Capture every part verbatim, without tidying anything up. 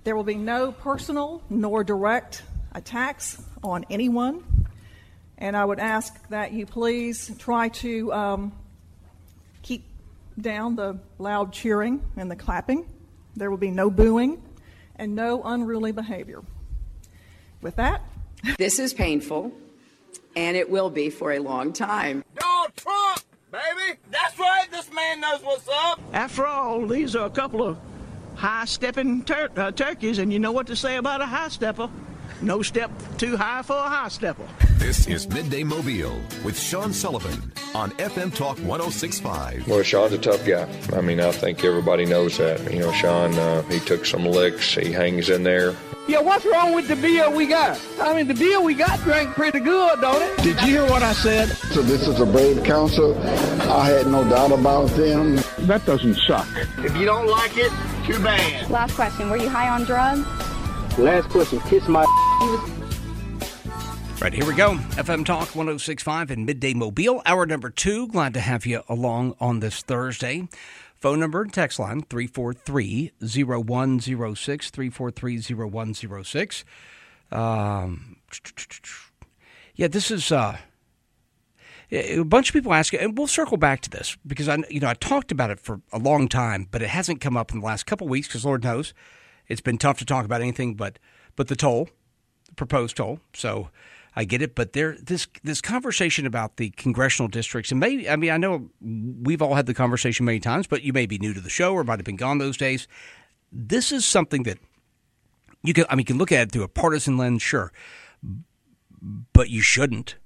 There will be no personal nor direct attacks on anyone. And I would ask that you please try to um, keep down the loud cheering and the clapping. There will be no booing and no unruly behavior. With that, this is painful, and it will be for a long time. Donald Trump, baby! That's right, this man knows what's up! After all, these are a couple of high-stepping tur- uh, turkeys, and you know what to say about a high-stepper. No step too high for a high-stepper. This is Midday Mobile with Sean Sullivan on F M Talk one oh six point five. Well, Sean's a tough guy. I mean, I think everybody knows that. You know, Sean, uh, he took some licks. He hangs in there. Yeah, what's wrong with the beer we got? I mean, the beer we got drank pretty good, don't it? Did you hear what I said? So this is a brave council. I had no doubt about them. That doesn't suck. If you don't like it, too bad. Last question. Were you high on drugs? Last question. Kiss my... Right, here we go. F M Talk one oh six point five in Midday Mobile. Hour number two. Glad to have you along on this Thursday. Phone number and text line, three four three, oh one oh six, three four three, oh one oh six. Um, yeah, this is uh, a bunch of people ask, and we'll circle back to this because I, you know, I talked about it for a long time, but it hasn't come up in the last couple of weeks because Lord knows it's been tough to talk about anything but but the toll, the proposed toll. So I get it, but there this this conversation about the congressional districts, and maybe I mean I know we've all had the conversation many times, but you may be new to the show or might have been gone those days. This is something that you can I mean you can look at it through a partisan lens, sure, but you shouldn't.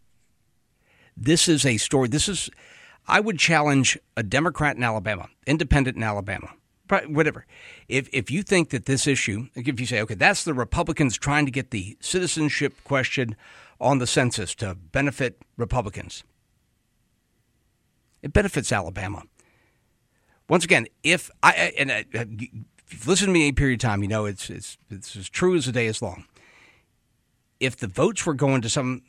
This is a story. This is I would challenge a Democrat in Alabama, independent in Alabama, whatever. If if you think that this issue, if you say, okay, that's the Republicans trying to get the citizenship question on the census to benefit Republicans, it benefits Alabama. Once again, if I and I, if you've listened to me any period of time, you know it's it's it's as true as the day is long. If the votes were going to some,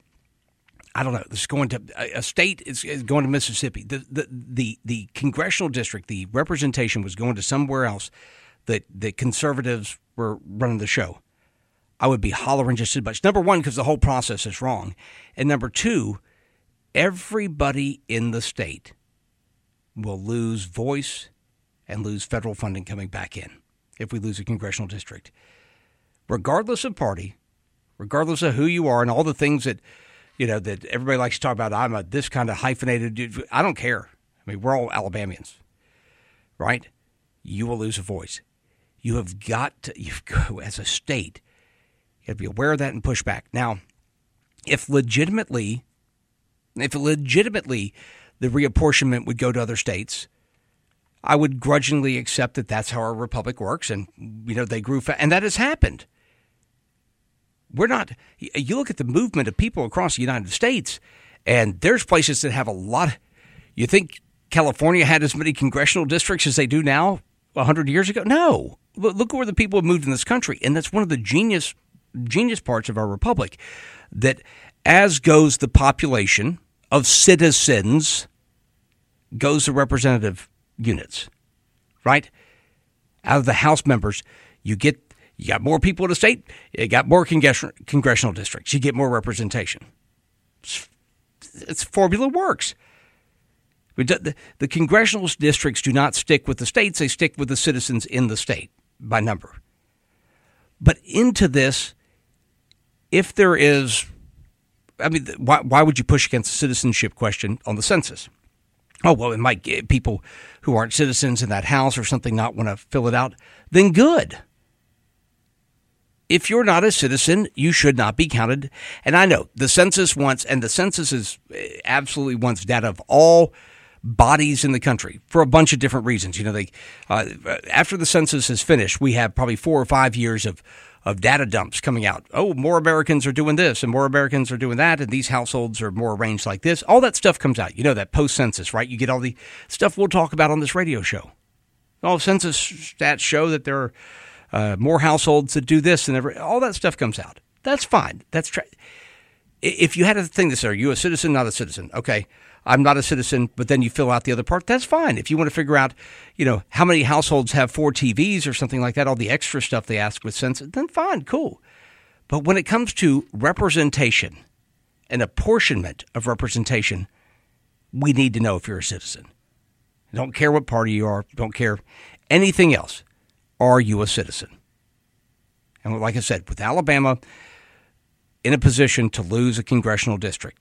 I don't know, this is going to a state is, is going to Mississippi. The, the the the congressional district, the representation was going to somewhere else that the conservatives were running the show. I would be hollering just as much. Number one, because the whole process is wrong. And number two, everybody in the state will lose voice and lose federal funding coming back in if we lose a congressional district. Regardless of party, regardless of who you are and all the things that You know, that everybody likes to talk about, I'm a this kind of hyphenated dude. I don't care. I mean, we're all Alabamians, right? You will lose a voice. You have got to, you've got, as a state, you have to be aware of that and push back. Now, if legitimately, if legitimately the reapportionment would go to other states, I would grudgingly accept that that's how our republic works. And, you know, they grew fast. And that has happened. We're not, you look at the movement of people across the United States, and there's places that have a lot. You think California had as many congressional districts as they do now one hundred years ago? No. Look where the people have moved in this country. And that's one of the genius, genius parts of our republic, that as goes the population of citizens, goes the representative units, right? Out of the House members, you get You got more people in the state, you got more congressional congressional districts, you get more representation. It's, it's formula works. The, the congressional districts do not stick with the states, they stick with the citizens in the state by number. But into this, if there is, I mean, why, why would you push against the citizenship question on the census? Oh, well, it might get people who aren't citizens in that house or something not want to fill it out. Then good. If you're not a citizen, you should not be counted. And I know the census wants, and the census is absolutely wants data of all bodies in the country for a bunch of different reasons. You know, they uh, after the census is finished, we have probably four or five years of, of data dumps coming out. Oh, more Americans are doing this and more Americans are doing that, and these households are more arranged like this. All that stuff comes out. You know, that post-census, right? You get all the stuff we'll talk about on this radio show. All census stats show that there are Uh, more households that do this and every, all that stuff comes out. That's fine. That's tra- if you had a thing that said, are you a citizen, not a citizen? Okay. I'm not a citizen, but then you fill out the other part. That's fine. If you want to figure out, you know, how many households have four T Vs or something like that, all the extra stuff they ask with census, then fine, cool. But when it comes to representation and apportionment of representation, we need to know if you're a citizen. Don't care what party you are. Don't care anything else. Are you a citizen? And like I said, with Alabama in a position to lose a congressional district,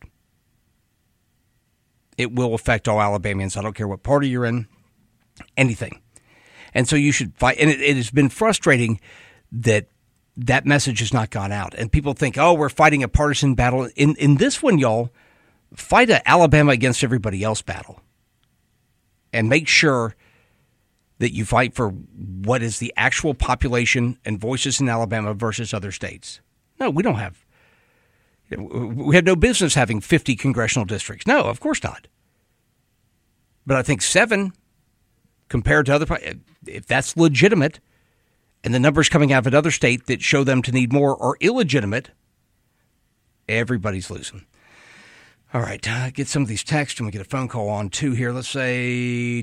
it will affect all Alabamians. I don't care what party you're in, anything. And so you should fight. And it, it has been frustrating that that message has not gone out. And people think, oh, we're fighting a partisan battle. In in this one, y'all, fight a Alabama against everybody else battle. And make sure that you fight for what is the actual population and voices in Alabama versus other states. No, we don't have. We have no business having fifty congressional districts. No, of course not. But I think seven, compared to other, if that's legitimate, and the numbers coming out of another state that show them to need more are illegitimate, everybody's losing. All right, uh, get some of these texts, and we get a phone call on too here. Let's say,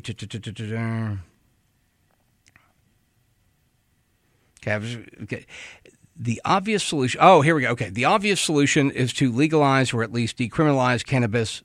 okay, the obvious solution. Oh, here we go. Okay, the obvious solution is to legalize or at least decriminalize cannabis.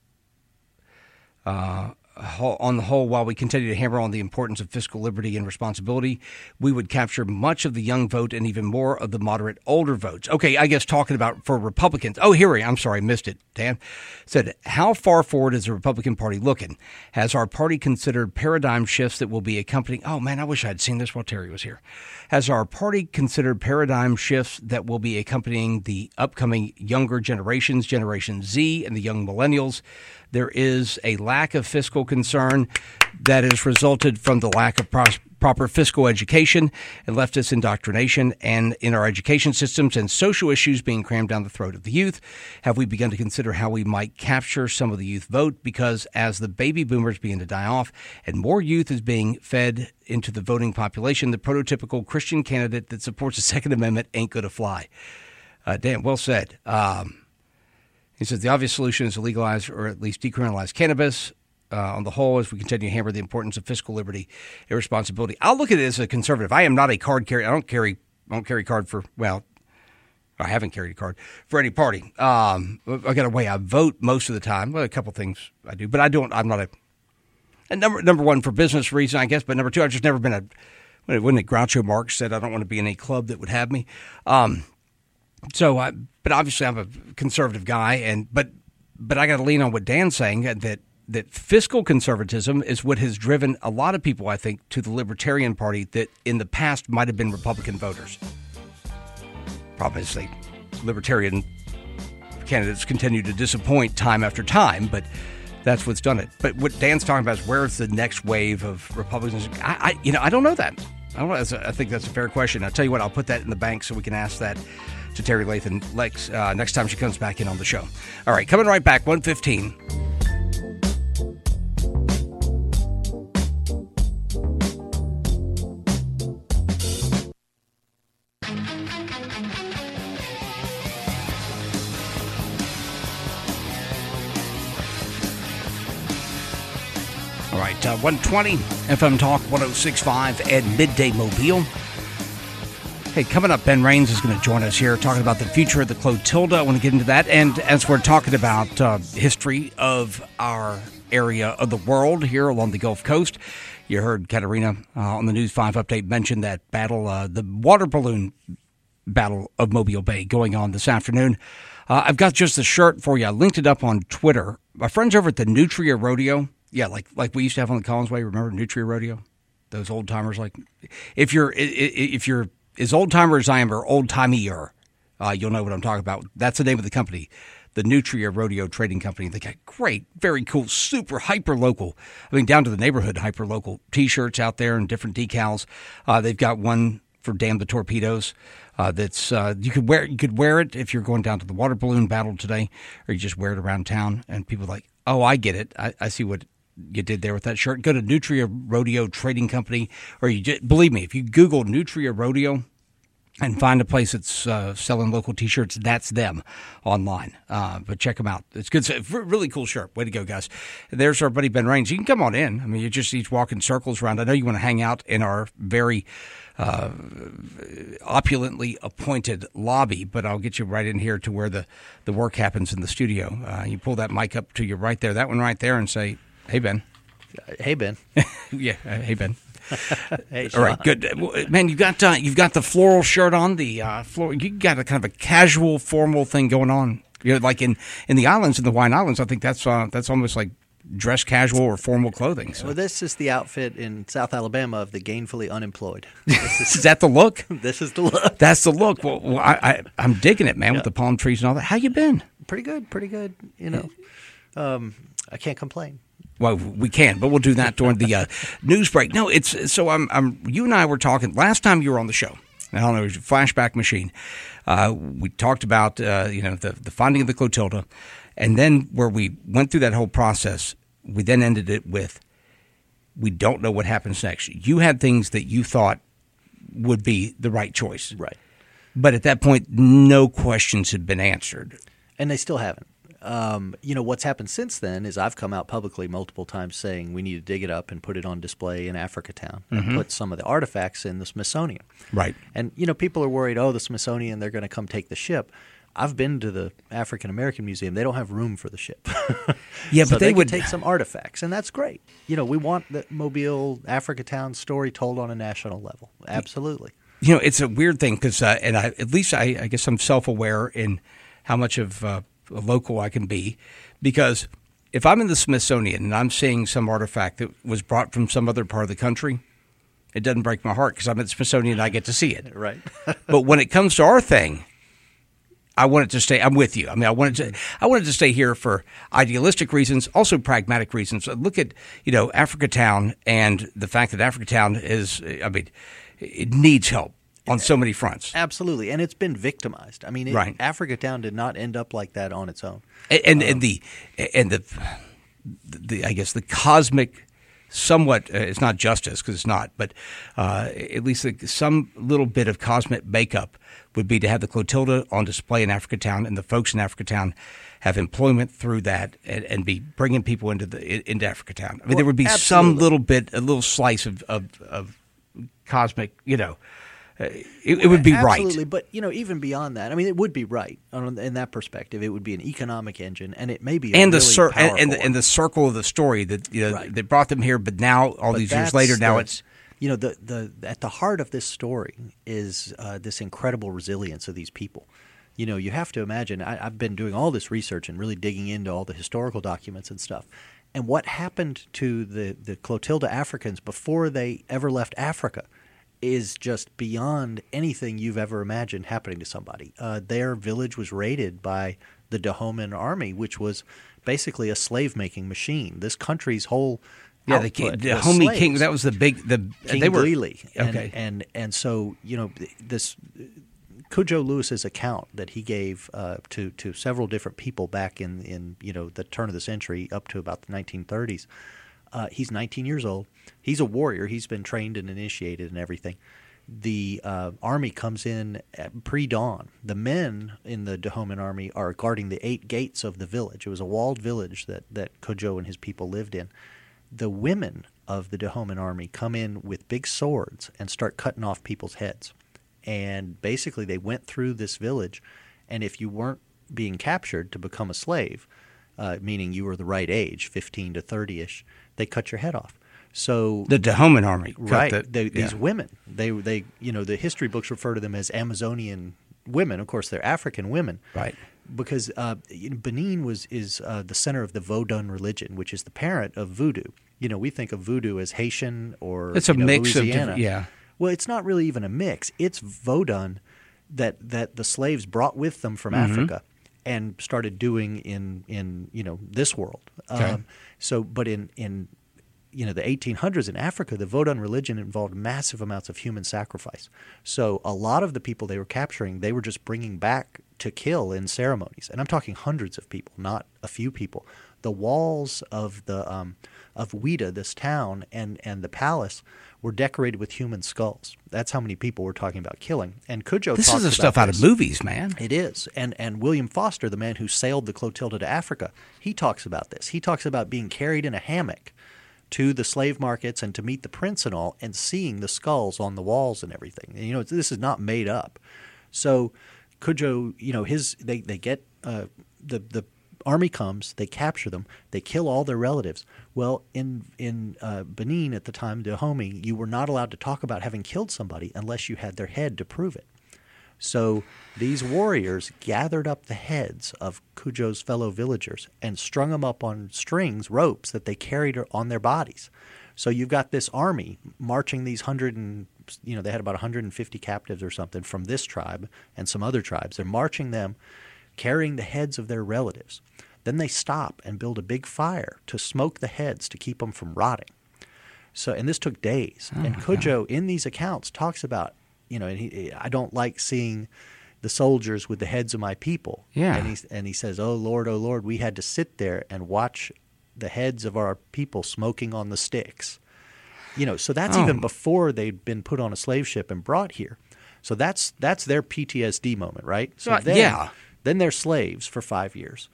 Uh, on the whole, while we continue to hammer on the importance of fiscal liberty and responsibility, we would capture much of the young vote and even more of the moderate older votes. Okay, I guess talking about for Republicans. Oh, here we I'm sorry, I missed it. Dan said, how far forward is the Republican Party looking? Has our party considered paradigm shifts that will be accompanying? Oh, man, I wish I'd seen this while Terry was here. Has our party considered paradigm shifts that will be accompanying the upcoming younger generations, Generation Z and the young millennials? There is a lack of fiscal concern that has resulted from the lack of pros- proper fiscal education and leftist indoctrination and in our education systems and social issues being crammed down the throat of the youth. Have we begun to consider how we might capture some of the youth vote? Because as the baby boomers begin to die off and more youth is being fed into the voting population, the prototypical Christian candidate that supports the Second Amendment ain't going to fly. Uh, Dan, well said. Um, He says the obvious solution is to legalize or at least decriminalize cannabis. Uh, on the whole, as we continue to hammer the importance of fiscal liberty and responsibility. I'll look at it as a conservative. I am not a card carrier. I don't carry I don't carry card for, well, I haven't carried a card for any party. Um, I got a way I vote most of the time. Well, a couple things I do, but I don't, I'm not a, a number, number one for business reason, I guess, but number two, I've just never been a, when it Groucho Marx said, I don't want to be in a club that would have me. Um, so, I, but obviously I'm a conservative guy, and, but, but I got to lean on what Dan's saying, that, that fiscal conservatism is what has driven a lot of people, I think, to the Libertarian Party that in the past might have been Republican voters. Problem is, the Libertarian candidates continue to disappoint time after time, but that's what's done it. But what Dan's talking about is where's the next wave of Republicans? I, I you know, I don't know that. I don't know. That's a, I think that's a fair question. I'll tell you what, I'll put that in the bank so we can ask that to Terry Lathan Lex uh, next time she comes back in on the show. All right, coming right back, one fifteen. All right, uh, one twenty F M Talk one oh six point five and Midday Mobile. Hey, coming up, Ben Raines is going to join us here talking about the future of the Clotilda. I want to get into that. And as we're talking about uh, history of our area of the world here along the Gulf Coast, you heard Katerina uh, on the News five update mention that battle, uh, the water balloon battle of Mobile Bay going on this afternoon. Uh, I've got just the shirt for you. I linked it up on Twitter. My friends over at the Nutria Rodeo, yeah, like like we used to have on the Collins Way. Remember Nutria Rodeo? Those old timers. Like, if you're if you're as old timer as I am, or old timeier, uh, you'll know what I'm talking about. That's the name of the company, the Nutria Rodeo Trading Company. They got great, very cool, super hyper local. I mean, down to the neighborhood hyper local T-shirts out there and different decals. Uh, they've got one for Damn the Torpedoes. Uh, that's uh, you could wear you could wear it if you're going down to the water balloon battle today, or you just wear it around town, and people are like, oh, I get it. I, I see what you did there with that shirt. Go to Nutria Rodeo Trading Company, or you just, believe me, if you Google Nutria Rodeo, and find a place that's uh, selling local T-shirts. That's them online. Uh, but check them out. It's good. It's a really cool shirt. Way to go, guys. There's our buddy Ben Raines. You can come on in. I mean, you just each walk in circles around. I know you want to hang out in our very uh, opulently appointed lobby, but I'll get you right in here to where the, the work happens in the studio. Uh, you pull that mic up to you right there, that one right there, and say, hey, Ben. Hey, Ben. yeah, uh, hey, Ben. Hey, all right, good, man. You got uh, you've got the floral shirt on. The uh, floral. You got a kind of a casual, formal thing going on. You know, like in, in the islands, in the Hawaiian Islands. I think that's uh, that's almost like dress casual or formal clothing. So. Well, this is the outfit in South Alabama of the gainfully unemployed. This is, is that the look? This is the look. That's the look. Well, well I, I I'm digging it, man, yeah. with the palm trees and all that. How you been? Pretty good, pretty good. You know, um, I can't complain. Well, we can, but we'll do that during the uh, news break. No, it's so. I'm, I'm. You and I were talking last time you were on the show. I don't know, it was a flashback machine. Uh, we talked about uh, you know the the finding of the Clotilda, and then where we went through that whole process, we then ended it with we don't know what happens next. You had things that you thought would be the right choice, right? But at that point, no questions had been answered, and they still haven't. Um, you know, what's happened since then is I've come out publicly multiple times saying we need to dig it up and put it on display in Africatown and mm-hmm. put some of the artifacts in the Smithsonian. Right. And, you know, people are worried, oh, the Smithsonian, they're going to come take the ship. I've been to the African American Museum. They don't have room for the ship. yeah, so but they, they would take some artifacts, and that's great. You know, we want the Mobile, Africatown story told on a national level. Absolutely. You know, it's a weird thing because, uh, and I, at least I, I guess I'm self-aware in how much of uh, a local I can be, because if I'm in the Smithsonian and I'm seeing some artifact that was brought from some other part of the country, it doesn't break my heart because I'm at the Smithsonian and I get to see it. Right. But when it comes to our thing, I want it to stay. I'm with you. I mean, I wanted to. I wanted to stay here for idealistic reasons, also pragmatic reasons. Look at you know Africatown and the fact that Africatown is. I mean, it needs help on so many fronts. Absolutely, and it's been victimized. I mean, it, right. Africatown did not end up like that on its own. And and, um, and the and the, the I guess the cosmic. Somewhat, uh, it's not justice because it's not, but uh, at least like some little bit of cosmic makeup would be to have the Clotilda on display in Africatown, and the folks in Africatown have employment through that, and, and be bringing people into the into Africatown. I mean, well, there would be absolutely. some little bit, a little slice of of, of cosmic, you know. Uh, it, it would be Absolutely. right. Absolutely, but you know, even beyond that, I mean, it would be right in that perspective. It would be an economic engine, and it may be a and the really cir- powerful and, and, the, and the circle of the story that you know right. they brought them here, but now all but these years later, now the, it's you know the the at the heart of this story is uh, this incredible resilience of these people. You know, you have to imagine. I, I've been doing all this research and really digging into all the historical documents and stuff. And what happened to the the Clotilda Africans before they ever left Africa is just beyond anything you've ever imagined happening to somebody. Uh, their village was raided by the Dahomen army, which was basically a slave-making machine. This country's whole yeah, the, output the was Homie slaves. King. That was the big the King they were Glili. And, okay, and and so you know this Cudjo Lewis's account that he gave uh, to to several different people back in in you know the turn of the century up to about the nineteen thirties. Uh, he's nineteen years old. He's a warrior. He's been trained and initiated and everything. The uh, army comes in at pre-dawn. The men in the Dahomen army are guarding the eight gates of the village. It was a walled village that, that Cudjo and his people lived in. The women of the Dahomen army come in with big swords and start cutting off people's heads. And basically they went through this village, and if you weren't being captured to become a slave, uh, meaning you were the right age, fifteen to thirty-ish, they cut your head off. So the Dahomen army, cut right? The, they, yeah. These women, they they you know the history books refer to them as Amazonian women. Of course, they're African women, right? Because uh, you know, Benin was is uh, the center of the Vodun religion, which is the parent of voodoo. You know, we think of voodoo as Haitian or it's a you know, mix Louisiana. of different, yeah. Well, it's not really even a mix. It's Vodun that that the slaves brought with them from mm-hmm. Africa and started doing in in you know this world. Okay. Um, so, but in in you know the eighteen hundreds in Africa, the Vodun religion involved massive amounts of human sacrifice. So a lot of the people they were capturing, they were just bringing back to kill in ceremonies. And I'm talking hundreds of people, not a few people. The walls of the um, of Ouida, this town, and, and the palace were decorated with human skulls. That's how many people we're talking about killing. And Cudjoe This talks is the about stuff out this. of movies, man. It is. And and William Foster, the man who sailed the Clotilda to Africa, he talks about this. He talks about being carried in a hammock to the slave markets and to meet the prince and all, and seeing the skulls on the walls and everything. And, you know, this is not made up. So Cudjoe, you know, his they, they get uh, the the army comes, they capture them, they kill all their relatives. Well, in in uh, Benin at the time, Dahomey, you were not allowed to talk about having killed somebody unless you had their head to prove it. So these warriors gathered up the heads of Cudjoe's fellow villagers and strung them up on strings, ropes that they carried on their bodies. So you've got this army marching these hundred and you know they had about one hundred fifty captives or something from this tribe and some other tribes. They're marching them, carrying the heads of their relatives. Then they stop and build a big fire to smoke the heads to keep them from rotting. So, and this took days. Oh, and Cudjoe, in these accounts, talks about, you know, and he, I don't like seeing the soldiers with the heads of my people. Yeah. And he, and he says, oh, Lord, oh, Lord, we had to sit there and watch the heads of our people smoking on the sticks. You know, so that's Oh. even before they'd been put on a slave ship and brought here. So that's that's their P T S D moment, right? So Uh, then, yeah. Then they're slaves for five years.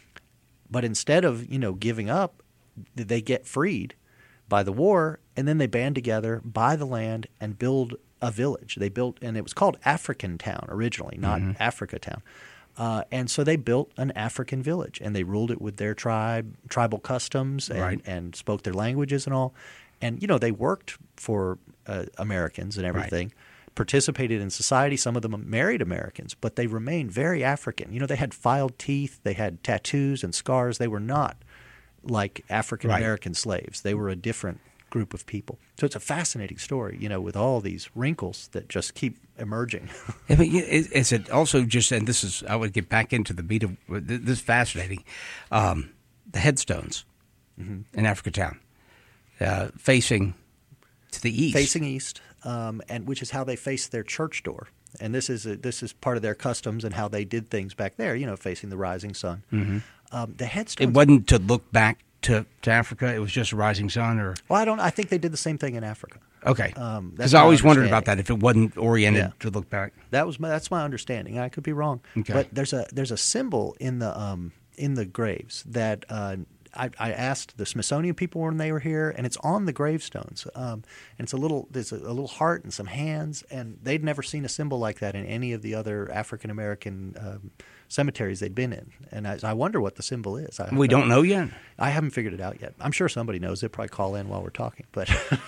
But instead of, you know, giving up, they get freed by the war, and then they band together, buy the land, and build a village. They built, and it was called African Town originally, not Mhm. Africa Town. Uh, and so they built an African village, and they ruled it with their tribe, tribal customs, and, Right. and spoke their languages and all. And, you know, they worked for uh, Americans and everything, participated in society. Some of them married Americans, but they remained very African. You know, they had filed teeth, they had tattoos and scars. They were not like African American slaves. They were a different group of people. So it's a fascinating story, you know, with all these wrinkles that just keep emerging. Yeah, but yeah, is is it also just, and this is, I would get back into the beat of this is fascinating, um, the headstones Mhm. in Africa Town, uh, facing to the east. Facing east, um, and which is how they face their church door. And this is a, this is part of their customs and how they did things back there, you know, facing the rising sun. Mhm. Um, the headstones. It wasn't to look back to, to Africa. It was just a rising sun, or Well, I don't. I think they did the same thing in Africa. okay. Um, Because that's I my always wondered about understanding. that if it wasn't oriented Yeah. to look back. That was my, that's my understanding. I could be wrong. Okay. But there's a there's a symbol in the um, in the graves that uh, I, I asked the Smithsonian people when they were here, and it's on the gravestones. Um, and it's a little there's a, a little heart and some hands, and they'd never seen a symbol like that in any of the other African American um, cemeteries they'd been in. And I, I wonder what the symbol is. I, We don't know yet. I haven't figured it out yet. I'm sure somebody knows. They'll probably call in while we're talking. But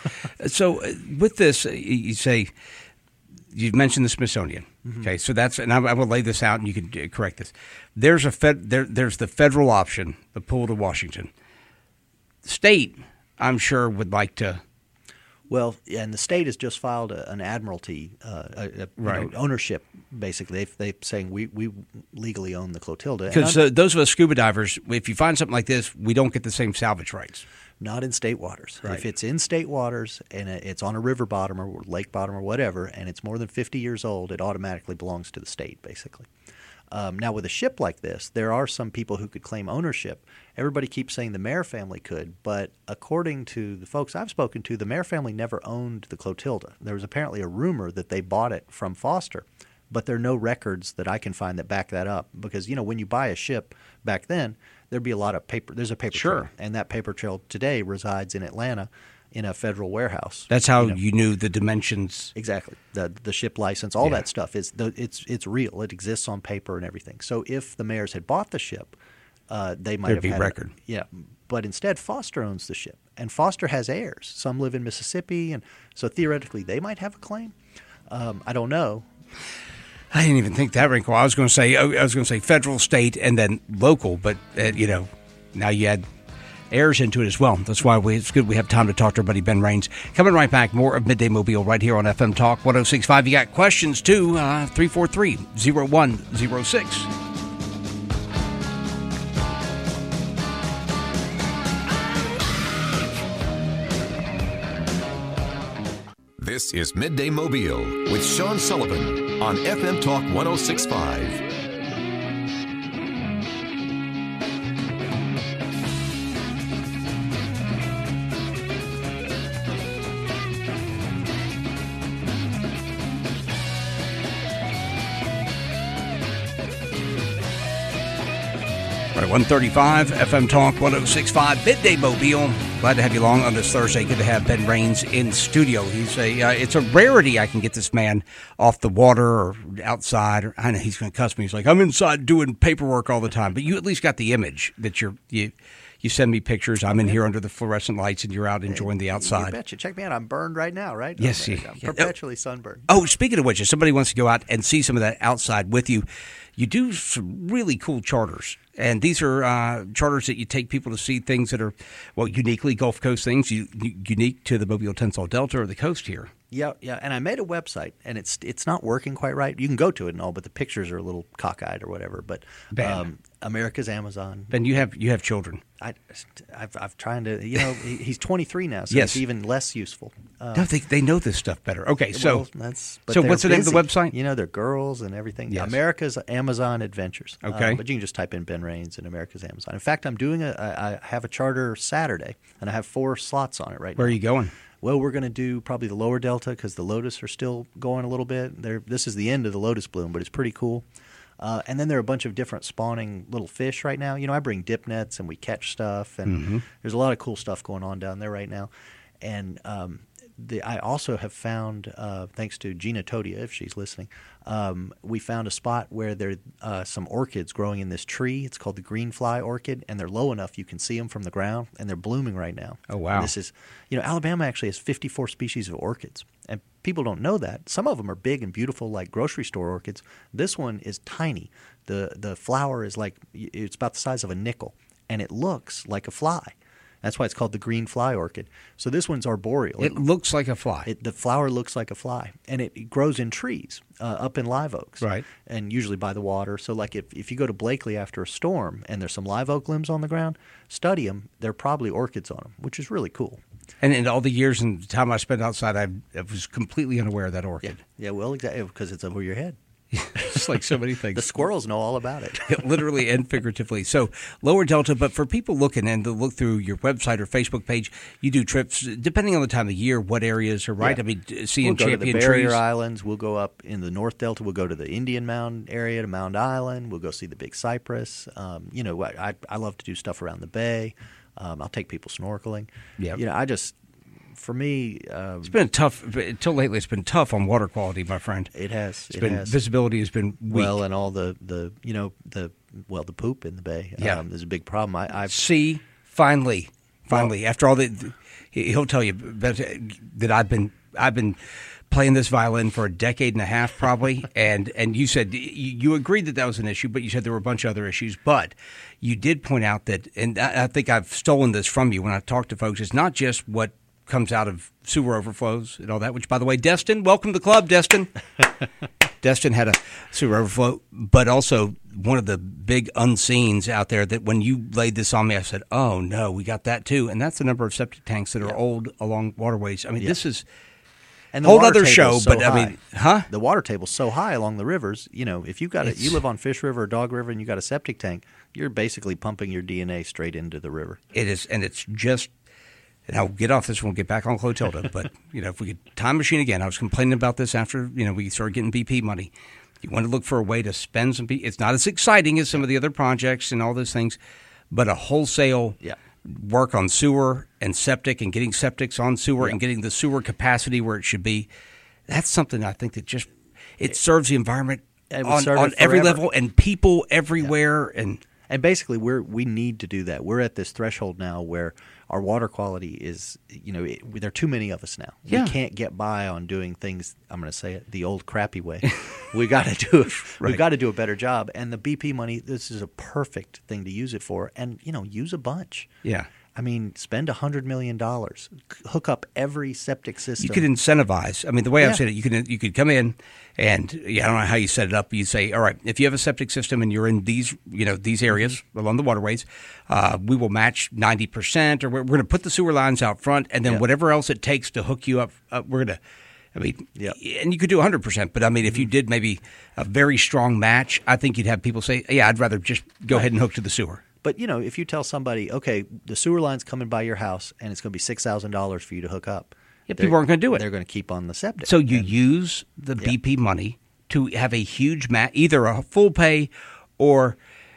So uh, with this, uh, you say you've mentioned the Smithsonian. Mhm. Okay, so that's, and I, I will lay this out, and you can uh, correct this. There's a fed, there, there's the federal option, the pull to Washington. State, I'm sure, would like to. Well, yeah, and the state has just filed a, an admiralty uh, a, a, you Right. know, ownership. Basically, they they saying we we legally own the Clotilda. And Because I'm- uh, those of us scuba divers, if you find something like this, we don't get the same salvage rights. Not in state waters. Right. If it's in state waters and it's on a river bottom or lake bottom or whatever, and it's more than fifty years old, it automatically belongs to the state, basically. Um, now, with a ship like this, there are some people who could claim ownership. Everybody keeps saying the Mayer family could, but according to the folks I've spoken to, the Mayer family never owned the Clotilda. There was apparently a rumor that they bought it from Foster, but there are no records that I can find that back that up. Because, you know, when you buy a ship back then, there'd be a lot of paper. There's a paper Sure. trail, and that paper trail today resides in Atlanta in a federal warehouse. That's how know. you knew the dimensions. Exactly. The the ship license, all Yeah. that stuff is the, it's it's real. It exists on paper and everything. So if the Mayers had bought the ship, uh, they might There'd have be had record. A, yeah, but instead Foster owns the ship, and Foster has heirs. Some live in Mississippi, and so theoretically they might have a claim. Um, I don't know. I didn't even think that wrinkle. I was going to say, I was going to say federal, state, and then local, but uh, you know, now you add heirs into it as well. That's why we, it's good we have time to talk to our buddy Ben Raines. Coming right back, more of Midday Mobile right here on F M Talk one oh six point five. You got questions too, uh, three four three, oh one oh six. This is Midday Mobile with Sean Sullivan on F M Talk one oh six point five. at one thirty-five F M Talk one oh six point five Midday Mobile. Glad to have you along on this Thursday. Good to have Ben Raines in studio. He's a uh, it's a rarity I can get this man off the water or outside. Or, I know he's going to cuss me. He's like, I'm inside doing paperwork all the time. But you at least got the image that you're you. You send me pictures. I'm in here under the fluorescent lights, and you're out enjoying the outside. You betcha. Check me out. I'm burned right now, right? Yes, I'm, you, I'm yeah. perpetually sunburned. Oh, speaking of which, if somebody wants to go out and see some of that outside with you, you do some really cool charters. And these are uh, charters that you take people to see things that are, well, uniquely Gulf Coast things, you, unique to the Mobile-Tensaw Delta or the coast here. Yeah, yeah, and I made a website, and it's it's not working quite right. You can go to it and all, but the pictures are a little cockeyed or whatever. But um, America's Amazon. Ben, you have you have children. I, I've I've trying to, you know, he, he's twenty-three now, so yes. it's even less useful. Uh, no, they they know this stuff better. Okay, so well, that's so what's the name of the website? You know, they're girls and everything. Yes. America's Amazon Adventures. Okay, uh, but you can just type in Ben Raines and America's Amazon. In fact, I'm doing a I, I have a charter Saturday, and I have four slots on it right Where now. Where are you going? Well, we're going to do probably the lower delta because the lotus are still going a little bit. They're, this is the end of the lotus bloom, but it's pretty cool. Uh, and then there are a bunch of different spawning little fish right now. You know, I bring dip nets and we catch stuff, and mm-hmm. there's a lot of cool stuff going on down there right now. And um, the, I also have found, uh, thanks to Gina Todia, if she's listening, um, we found a spot where there are uh, some orchids growing in this tree. It's called the green fly orchid, and they're low enough you can see them from the ground, and they're blooming right now. Oh, wow. And this is, you know, Alabama actually has fifty-four species of orchids, and people don't know that. Some of them are big and beautiful like grocery store orchids. This one is tiny. The, the flower is like, it's about the size of a nickel, and it looks like a fly. That's why it's called the green fly orchid. So this one's arboreal. It, it looks like a fly. It, the flower looks like a fly, and it, it grows in trees uh, up in live oaks, right? And usually by the water. So like if, if you go to Blakely after a storm and there's some live oak limbs on the ground, study them. There are probably orchids on them, which is really cool. And in all the years and the time I spent outside, I, I was completely unaware of that orchid. Yeah, yeah well, exactly, because it's over your head. It's like so many things. The squirrels know all about it. Literally and figuratively. So lower delta, but for people looking and to look through your website or Facebook page, you do trips depending on the time of year, what areas are right. Yeah. I mean, seeing we'll go champion to the barrier trees. islands. We'll go up in the North Delta. We'll go to the Indian Mound area, to Mound Island. We'll go see the Big Cypress. Um, you know, I I love to do stuff around the bay. Um, I'll take people snorkeling. Yeah. You know, I just. For me, um, it's been tough until lately. It's been tough on water quality, my friend. It has. It's it been has. Visibility has been weak. Well, and all the, the you know the well the poop in the bay. Yeah, um, there's a big problem. I I've, see finally, finally well, after all the he'll tell you that I've been I've been playing this violin for a decade and a half probably, and and you said you, you agreed that that was an issue, but you said there were a bunch of other issues. But you did point out that, and I, I think I've stolen this from you when I talk to folks. It's not just what comes out of sewer overflows and all that, which, by the way, Destin, welcome to the club, Destin. Destin had a sewer overflow, but also one of the big unseens out there that when you laid this on me, I said, oh, no, we got that too. And that's the number of septic tanks that are yeah. old along waterways. I mean, yeah. this is and the a whole other show, so but high. I mean, huh? The water table's so high along the rivers, you know, if you've got it, you live on Fish River or Dog River and you got a septic tank, you're basically pumping your D N A straight into the river. It is, and it's just. And I'll get off this one, get back on Clotilda. But, you know, if we could time machine again, I was complaining about this after, you know, we started getting B P money. You want to look for a way to spend some B P. It's not as exciting as some of the other projects and all those things, but a wholesale yeah. work on sewer and septic and getting septics on sewer yeah. and getting the sewer capacity where it should be, that's something I think that just, it, it serves the environment on, on every level and people everywhere. Yeah. And and basically, we're we need to do that. We're at this threshold now where our water quality is, you know, it, there are too many of us now. Yeah. We can't get by on doing things, I'm going to say it, the old crappy way. we got to do it. Right. We've got to do a better job. And the B P money, this is a perfect thing to use it for. And, you know, use a bunch. Yeah. I mean, spend one hundred million dollars. Hook up every septic system. You could incentivize. I mean, the way yeah. I've said it, you could you could come in and, yeah, I don't know how you set it up. You say, all right, if you have a septic system and you're in these, you know, these areas along the waterways, uh, we will match ninety percent, or we're, we're going to put the sewer lines out front, and then yeah. whatever else it takes to hook you up, uh, we're going to, I mean, yep. and you could do one hundred percent, but I mean, if you did maybe a very strong match, I think you'd have people say, yeah, I'd rather just go right. ahead and hook to the sewer. But, you know, if you tell somebody, okay, the sewer line's coming by your house and it's going to be six thousand dollars for you to hook up. Yeah, people aren't going to do it. They're going to keep on the septic. So you and, use the yeah. B P money to have a huge match, either a full pay or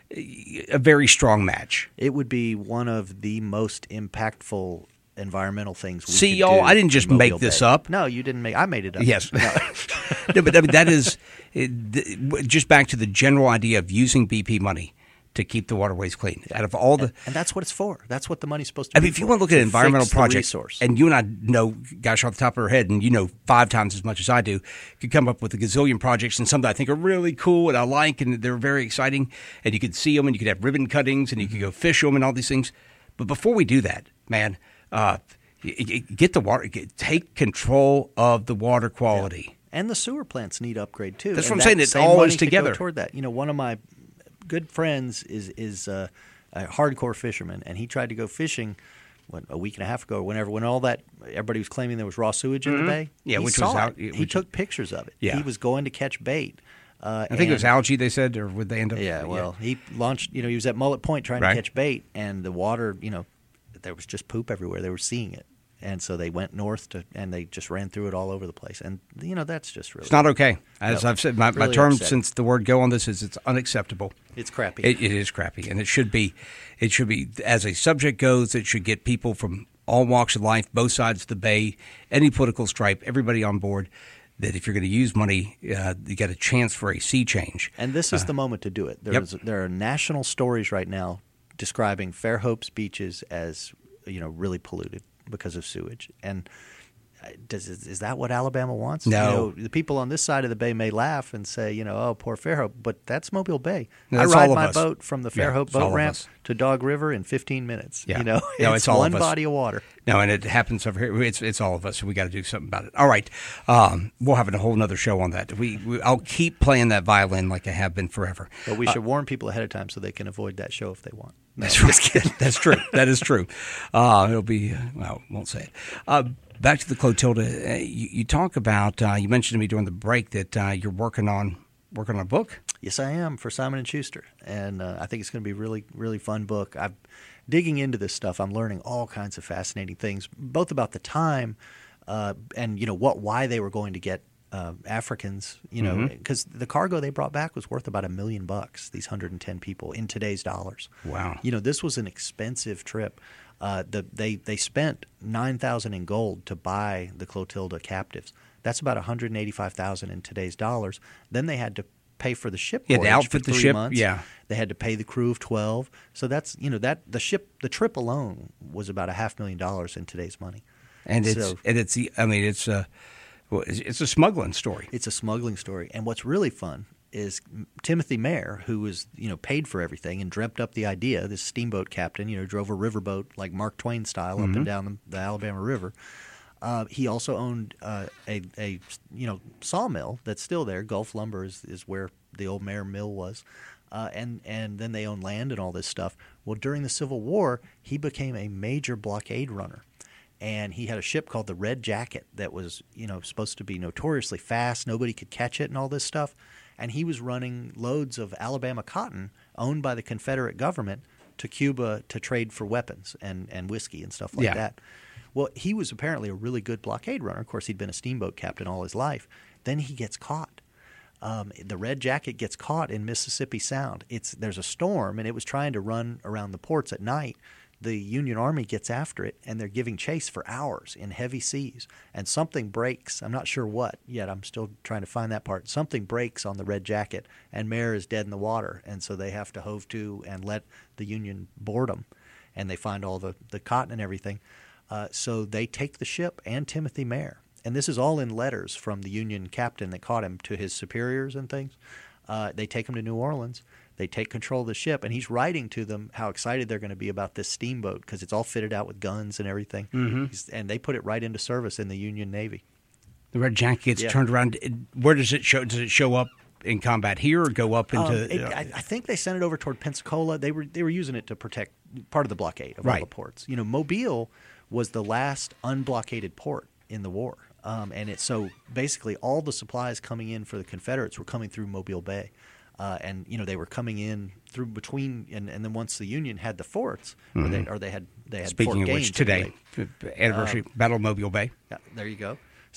a very strong match. It would be one of the most impactful environmental things we See, could y'all, do I didn't just in make Mobile this Bay. up. No, you didn't make. I made it up. Yes, No. no, but I mean, that is it, th- just back to the general idea of using B P money to keep the waterways clean. Out of all the, and, and that's what it's for. That's what the money's supposed to I be mean, if you for, want to look at to environmental fix the projects, resource. and you and I know, gosh, off the top of our head, and you know five times as much as I do, could come up with a gazillion projects and some that I think are really cool and I like and they're very exciting, and you could see them and you could have ribbon cuttings and you could go fish them and all these things. But before we do that, man, uh, y- y- get the water, get, take control of the water quality. Yeah. And the sewer plants need upgrade too. That's and what I'm saying. that It same all money is could go together. toward that. You know, one of my good friends is is uh, a hardcore fisherman, and he tried to go fishing what, a week and a half ago or whenever, when all that everybody was claiming there was raw sewage in Mhm. the bay. Yeah, he which saw was out- it. which- he took pictures of it. Yeah. He was going to catch bait. Uh, I think it was and- algae, they said, or would they end up? Yeah, well, he launched. You know, he was at Mullet Point trying Right. to catch bait, and the water. You know, there was just poop everywhere. They were seeing it, and so they went north to, and they just ran through it all over the place. And you know, that's just really. It's not okay. As No, I've said, my, my really term upsetting. since the word go on this is it's unacceptable. It's crappy. It, it is crappy, and it should be. It should be, as a subject goes, it should get people from all walks of life, both sides of the bay, any political stripe, everybody on board. That if you're going to use money, uh, you get a chance for a sea change. And this is Uh, the moment to do it. yep. There's, There are national stories right now describing Fairhope's beaches as, you know, really polluted because of sewage. And uh, does is that what Alabama wants? No. You know, the people on this side of the bay may laugh and say, you know, oh, poor Fairhope, but that's Mobile Bay. No, I that's ride all of my us. boat from the Yeah, Fairhope it's all boat of ramp us. to Dog River in fifteen minutes. Yeah. You know, No, it's, it's all one of us. body of water. No, and it happens over here. It's it's all of us. So we got to do something about it. All right, um, we'll have a whole nother show on that. We, we I'll keep playing that violin like I have been forever. But we Uh, should warn people ahead of time so they can avoid that show if they want. No, That's I'm right. just kidding. That's true. That is true. Uh, it'll be, well, won't say it. Uh, back to the Clotilda. Uh, you, you talk about, uh, you mentioned to me during the break that uh, you're working on working on a book. Yes, I am, for Simon and Schuster, and uh, I think it's going to be a really, really fun book. I'm digging into this stuff. I'm learning all kinds of fascinating things, both about the time uh, and you know what, why they were going to get uh, Africans. You know, Mhm. because the cargo they brought back was worth about a million bucks. These one hundred ten people in today's dollars. Wow. You know, this was an expensive trip. Uh, the, they they spent nine thousand in gold to buy the Clotilda captives. That's about one hundred eighty-five thousand in today's dollars. Then they had to pay for the ship. Yeah, to voyage outfit for the three ship, months. yeah. They had to pay the crew of twelve. So that's you know that the ship the trip alone was about a half million dollars in today's money. And it's, So- and it's, I mean, it's a, well, it's it's a smuggling story. It's a smuggling story. And what's really fun is Timothy Mayer, who was you know paid for everything and dreamt up the idea. This steamboat captain, you know, drove a riverboat like Mark Twain style up Mhm. and down the, the Alabama River. Uh, he also owned uh, a, a you know sawmill that's still there. Gulf Lumber is, is where the old Mayer mill was, uh, and and then they own land and all this stuff. Well, during the Civil War, he became a major blockade runner, and he had a ship called the Red Jacket that was you know supposed to be notoriously fast. Nobody could catch it and all this stuff, and he was running loads of Alabama cotton owned by the Confederate government to Cuba to trade for weapons and, and whiskey and stuff like Yeah. that. Well, he was apparently a really good blockade runner. Of course, he'd been a steamboat captain all his life. Then he gets caught. Um, the Red Jacket gets caught in Mississippi Sound. It's there's a storm, and it was trying to run around the ports at night. The Union Army gets after it, and they're giving chase for hours in heavy seas. And something breaks. I'm not sure what yet. I'm still trying to find that part. Something breaks on the Red Jacket, and Mayer is dead in the water. And so they have to hove to and let the Union board them. And they find all the, the cotton and everything. Uh, so they take the ship and Timothy Mayer. And this is all in letters from the Union captain that caught him to his superiors and things. Uh, they take him to New Orleans. They take control of the ship, and he's writing to them how excited they're going to be about this steamboat because it's all fitted out with guns and everything. Mhm. He's- And they put it right into service in the Union Navy. The Red Jacket gets Yeah. turned around. Where does it show? Does it show up in combat here or go up into? Um, it, uh, I, I think they sent it over toward Pensacola. They were they were using it to protect part of the blockade of all Right. the ports. You know, Mobile was the last unblockaded port in the war, um, and it so basically all the supplies coming in for the Confederates were coming through Mobile Bay, uh, and you know they were coming in through between, and, and then once the Union had the forts, or, they, Mhm. or they had they had Speaking Fort of Gaines which, today, anyway. anniversary Um, Battle of Mobile Bay. Yeah, there you go.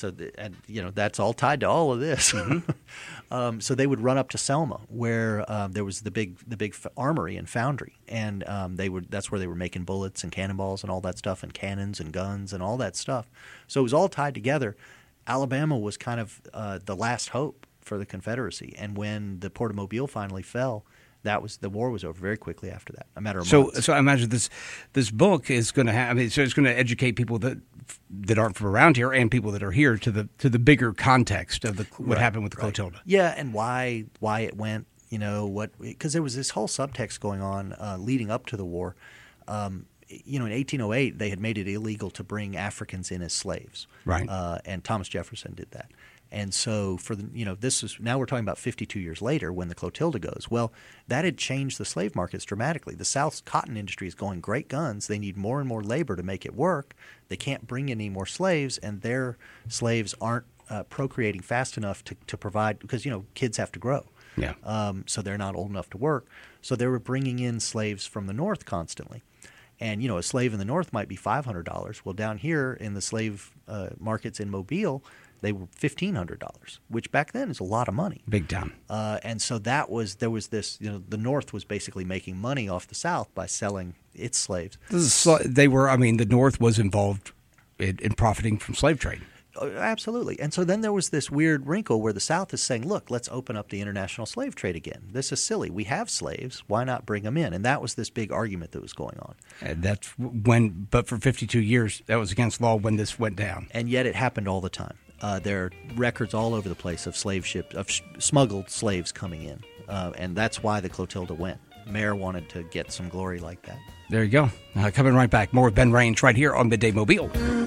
So, the, and you know, that's all tied to all of this. Mm-hmm. um, so they would run up to Selma, where um, there was the big, the big armory and foundry, and um, they would. That's where they were making bullets and cannonballs and all that stuff, and cannons and guns and all that stuff. So it was all tied together. Alabama was kind of uh, the last hope for the Confederacy, and when the Port of Mobile finally fell, that was the war was over very quickly after that. A matter of so, months. So I imagine this this book is going to have. I mean, so it's going to educate people that that aren't from around here and people that are here to the to the bigger context of the what Right, happened with the right. Clotilda. Yeah, and why why it went. You know what? Because there was this whole subtext going on uh, leading up to the war. Um, you know, in eighteen oh eight, they had made it illegal to bring Africans in as slaves. Right. Uh, and Thomas Jefferson did that. And so for the you know this is now we're talking about fifty-two years later when the Clotilda goes. Well, that had changed the slave markets dramatically. The South's cotton industry is going great guns. They need more and more labor to make it work. They can't bring in any more slaves, and their slaves aren't uh, procreating fast enough to, to provide because you know kids have to grow. Yeah. Um, so they're not old enough to work. So they were bringing in slaves from the North constantly. And, you know, a slave in the North might be five hundred dollars. Well, down here in the slave uh, markets in Mobile, they were fifteen hundred dollars, which back then is a lot of money. Big time. Uh, and so that was – there was this – you know, the North was basically making money off the South by selling its slaves. This is, sl- they were – I mean, the North was involved in, in profiting from slave trade. Oh, absolutely. And so then there was this weird wrinkle where the South is saying, look, let's open up the international slave trade again. This is silly. We have slaves. Why not bring them in? And that was this big argument that was going on. And that's when – but for fifty-two years, that was against law when this went down. And yet it happened all the time. Uh, there are records all over the place of slave ships, of sh- smuggled slaves coming in. Uh, and that's why the Clotilda went. Mayer wanted to get some glory like that. There you go. Uh, coming right back. More with Ben Raines right here on Midday Mobile.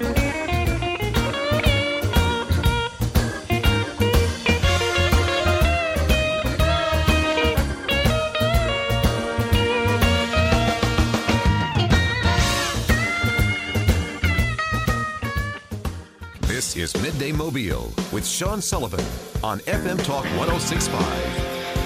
This is Midday Mobile with Sean Sullivan on F M Talk one oh six point five.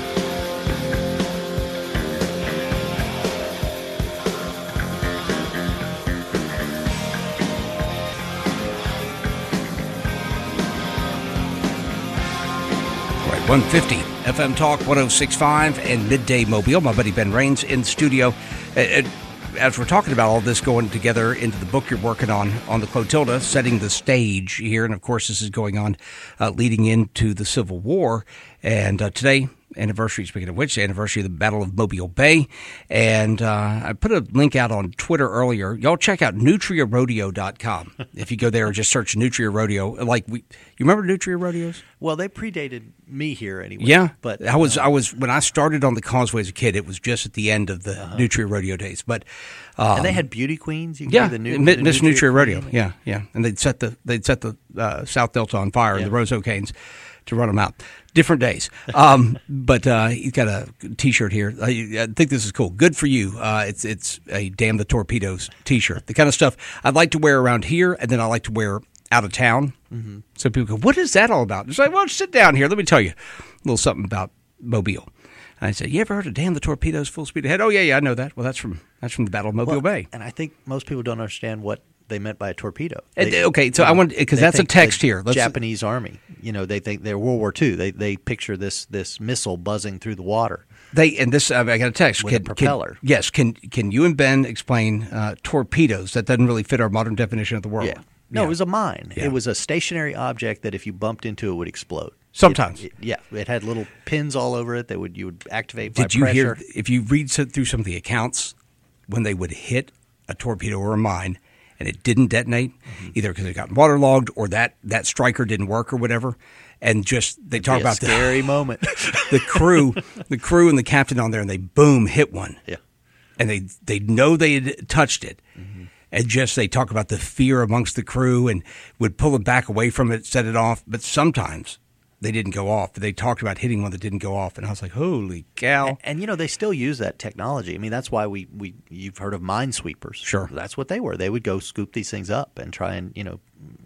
one fifty F M Talk one oh six point five and Midday Mobile. My buddy Ben Raines in studio. Uh, as we're talking about all this going together into the book you're working on, on the Clotilda, setting the stage here. And, of course, this is going on uh, leading into the Civil War. And uh, today, anniversary, speaking of which, anniversary of the Battle of Mobile Bay. And uh, I put a link out on Twitter earlier. Y'all check out nutria rodeo dot com. If you go there and just search Nutria Rodeo. Like, we, you remember Nutria Rodeos? Well, they predated me here anyway. Yeah, but I was, uh, I was when I started on the Causeway as a kid. It was just at the end of the uh-huh. Nutria Rodeo days. But um, and they had beauty queens. You can yeah, the new, Miss the Nutria, Nutria Rodeo. Queen. Yeah, yeah, and they'd set the they'd set the uh, South Delta on fire, yeah. and the Rose O'Canes to run them out. Different days. Um, but uh, he's got a T-shirt here. I, I think this is cool. Good for you. Uh, it's it's a Damn the Torpedoes T-shirt. The kind of stuff I'd like to wear around here, and then I like to wear out of town. Mm-hmm. So people go, what is that all about? It's like, well, sit down here. Let me tell you a little something about Mobile. And I said, you ever heard of Damn the Torpedoes Full Speed Ahead? Oh, yeah, yeah, I know that. Well, that's from that's from the Battle of Mobile well, Bay. And I think most people don't understand what they meant by a torpedo. They, They, okay, so I want because that's a text here. Let's, Japanese Army, you know, they think they're World War Two. They they picture this this missile buzzing through the water. They and this I got a text with can, a propeller. Can, yes, can can you and Ben explain uh, torpedoes? That doesn't really fit our modern definition of the word. Yeah. No, yeah. it was a mine. Yeah. It was a stationary object that if you bumped into it would explode. Sometimes, it, it, yeah, it had little pins all over it that would you would activate Did by you pressure. hear? If you read some, through some of the accounts, when they would hit a torpedo or a mine and it didn't detonate, mm-hmm. either because it got waterlogged or that, that striker didn't work or whatever, and just they It'd talk be about a scary the, moment. the crew, the crew and the captain on there, and they boom hit one, yeah, and they they know they had touched it. Mm-hmm. And just they talk about the fear amongst the crew and would pull it back away from it, set it off. But sometimes they didn't go off. They talked about hitting one that didn't go off. And I was like, holy cow. And, and you know, they still use that technology. I mean, that's why we, we you've heard of minesweepers. Sure. That's what they were. They would go scoop these things up and try and, you know,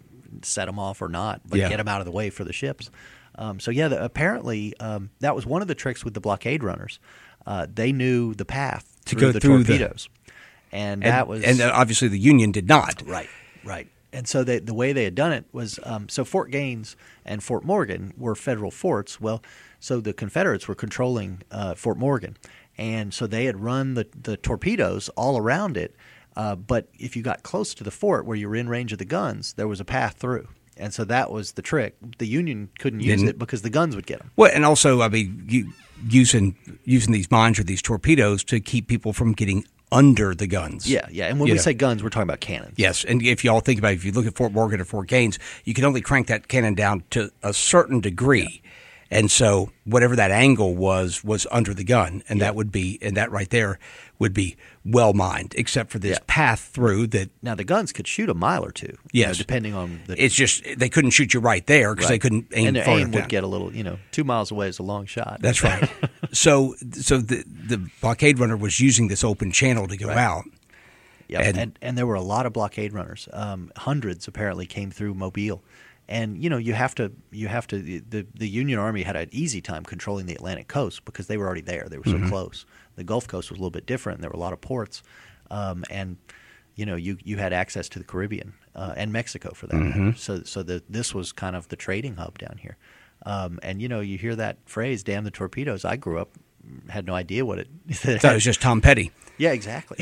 set them off or not, but yeah. get them out of the way for the ships. Um, so, yeah, the, apparently um, that was one of the tricks with the blockade runners. Uh, they knew the path to through go the through torpedoes. The... And And that was, and obviously the Union did not. Right, right. And so they, the way they had done it was um, so Fort Gaines and Fort Morgan were federal forts. Well, so the Confederates were controlling uh, Fort Morgan, and so they had run the, the torpedoes all around it. Uh, but if you got close to the fort where you were in range of the guns, there was a path through. And so that was the trick. The Union couldn't use Didn't. it because the guns would get them. Well, and also, I mean, you, using using these mines or these torpedoes to keep people from getting under the guns. Yeah, yeah. And when You we know. say guns, we're talking about cannons. Yes, and if you all think about it, if you look at Fort Morgan or Fort Gaines, you can only crank that cannon down to a certain degree. Yeah. And so whatever that angle was, was under the gun. And Yeah. that would be, and that right there would be well mined, except for this Yeah. path through that. Now, the guns could shoot a mile or two. you Yes. know, depending on the. It's just, they couldn't shoot you right there because Right. they couldn't aim and the far aim enough would down. get a little, you know, two miles away is a long shot. That's right. so so the, the blockade runner was using this open channel to go Right. out. Yeah, And- and, and there were a lot of blockade runners. Um, hundreds apparently came through Mobile, and you know you have to you have to the the Union Army had an easy time controlling the Atlantic coast because they were already there. They were so Mhm. close. The Gulf Coast was a little bit different. There were a lot of ports, um, and you know you you had access to the Caribbean uh, and Mexico for that matter. Mhm. So so the, this was kind of the trading hub down here. Um, and you know you hear that phrase "damn the torpedoes." I grew up had no idea what it. Thought it was just Tom Petty. Yeah, exactly.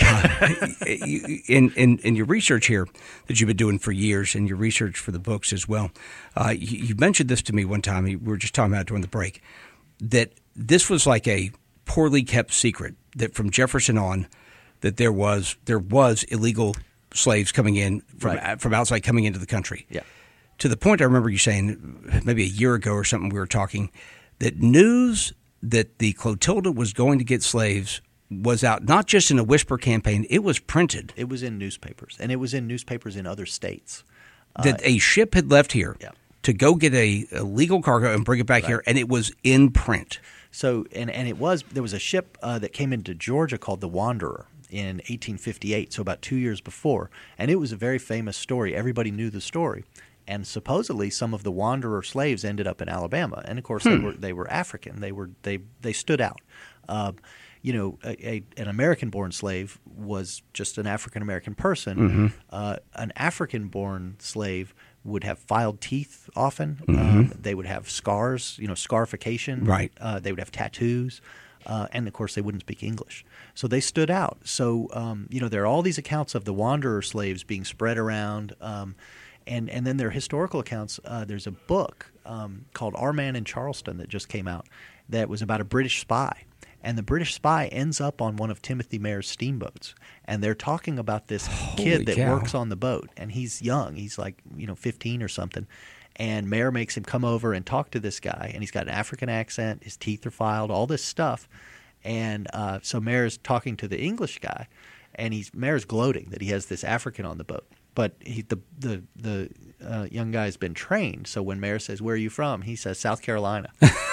in, in in your research here that you've been doing for years, and your research for the books as well, uh, you, you mentioned this to me one time. We were just talking about it during the break, that this was like a poorly kept secret. That from Jefferson on, that there was there was illegal slaves coming in from Right. from outside coming into the country. Yeah. To the point I remember you saying maybe a year ago or something we were talking that news that the Clotilda was going to get slaves was out not just in a whisper campaign, it was printed. It was in newspapers, and it was in newspapers in other states. That a ship had left here Yeah. to go get a, a legal cargo and bring it back Right. here, and it was in print. So, and, and it was there was a ship uh, that came into Georgia called the Wanderer in eighteen fifty-eight, so about two years before, and it was a very famous story. Everybody knew the story, and supposedly some of the Wanderer slaves ended up in Alabama, and of course they Hmm. were they were African. They were they they stood out. Uh, you know, a, a, an American-born slave was just an African-American person. Mm-hmm. Uh, an African-born slave would have filed teeth often. Mhm. Um, they would have scars, you know, scarification. Right. Uh, they would have tattoos. Uh, and, of course, they wouldn't speak English. So they stood out. So, um, you know, there are all these accounts of the wanderer slaves being spread around. Um, and, and then there are historical accounts. Uh, there's a book um, called Our Man in Charleston that just came out that was about a British spy. And the British spy ends up on one of Timothy Mayer's steamboats. And they're talking about this kid that cow. works on the boat. And he's young. He's like, you know, fifteen or something. And Mayer makes him come over and talk to this guy. And he's got an African accent. His teeth are filed, all this stuff. And uh, so Mayer's talking to the English guy. And he's Mayer's gloating that he has this African on the boat. But he, the the the uh, young guy's been trained. So when Mayer says, "Where are you from?" he says, "South Carolina."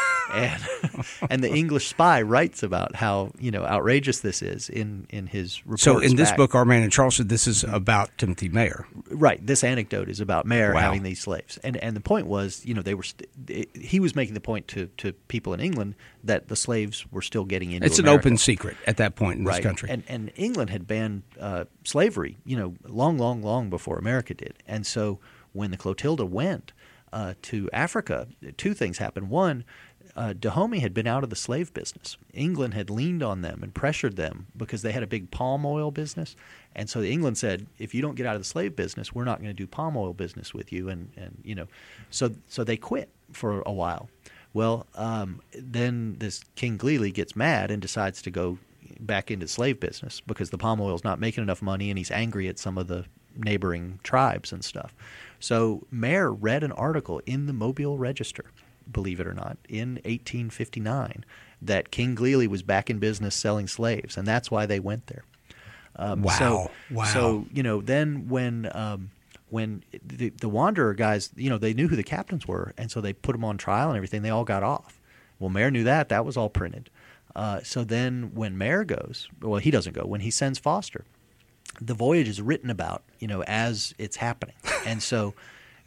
and and the English spy writes about how, you know, outrageous this is in, in his reports. So in this back. book, Our Man in Charleston, this is about Timothy Mayer. Right. This anecdote is about Mayer Wow. having these slaves. And and the point was, you know, they were st- it, he was making the point to, to people in England that the slaves were still getting into It's America. an open secret at that point in Right. this country. And and England had banned uh, slavery, you know, long, long, long before America did. And so when the Clotilda went uh, to Africa, two things happened. One, uh, Dahomey had been out of the slave business. England had leaned on them and pressured them because they had a big palm oil business. And so England said, if you don't get out of the slave business, we're not going to do palm oil business with you. And, and you know, so so they quit for a while. Well, um, then this King Glealy gets mad and decides to go back into slave business because the palm oil is not making enough money, and he's angry at some of the neighboring tribes and stuff. So Mayer read an article in the Mobile Register, believe it or not, in eighteen fifty-nine that King Glealy was back in business selling slaves, and that's why they went there. Um, Wow. So, Wow. So, you know, then when um, when the, the Wanderer guys, you know, they knew who the captains were, and so they put them on trial and everything. They all got off. Well, Mayer knew that. That was all printed. Uh, so then when Mayer goes, well, he doesn't go. When he sends Foster, the voyage is written about, you know, as it's happening. And so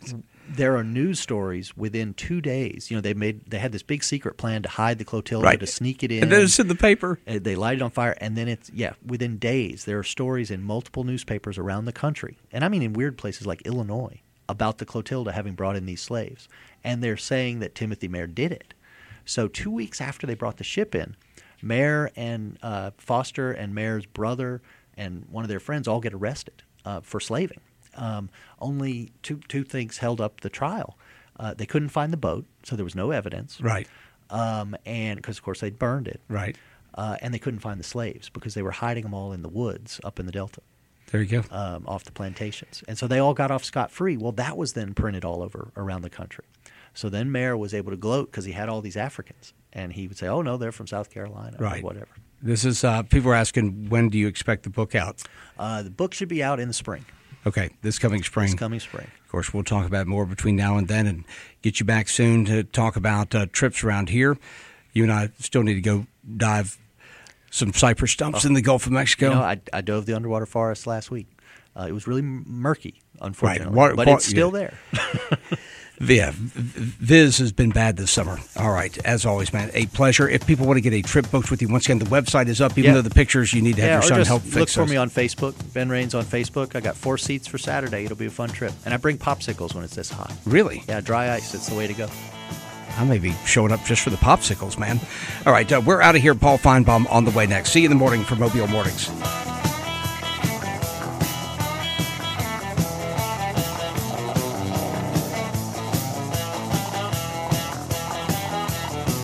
there are news stories within two days. You know, they made they had this big secret plan to hide the Clotilda, Right. to sneak it in. And then it's in the paper. Uh, They light it on fire, and then it's, yeah, within days, there are stories in multiple newspapers around the country, and I mean in weird places like Illinois, about the Clotilda having brought in these slaves. And they're saying that Timothy Mayer did it. So two weeks after they brought the ship in, Mayer and uh, Foster and Mayer's brother and one of their friends all get arrested uh, for slaving. Um, only two two things held up the trial. Uh, they couldn't find the boat, so there was no evidence. Right. Um, and because, of course, they'd burned it. Right. Uh, and they couldn't find the slaves because they were hiding them all in the woods up in the Delta. There you go. Um, off the plantations. And so they all got off scot-free. Well, that was then printed all over around the country. So then Mayer was able to gloat because he had all these Africans. And he would say, oh, no, they're from South Carolina Right. or whatever. This is uh, people are asking, when do you expect the book out? Uh, the book should be out in the spring. Okay, this coming spring. This coming spring. Of course, we'll talk about more between now and then and get you back soon to talk about uh, trips around here. You and I still need to go dive some cypress stumps Oh. in the Gulf of Mexico. You know, I, I dove the underwater forest last week. Uh, it was really m- murky, unfortunately, Water- but water- it's still yeah. there. Yeah, Viz has been bad this summer. All right, as always, man, a pleasure. If people want to get a trip booked with you, once again, the website is up. Even Yeah. though the pictures, you need to have Yeah, your or son just help look fix for those. me on Facebook, Ben Raines on Facebook. I got four seats for Saturday. It'll be a fun trip. And I bring popsicles when it's this hot. Really? Yeah, dry ice. It's the way to go. I may be showing up just for the popsicles, man. All right, uh, we're out of here. Paul Feinbaum on the way next. See you in the morning for Mobile Mornings.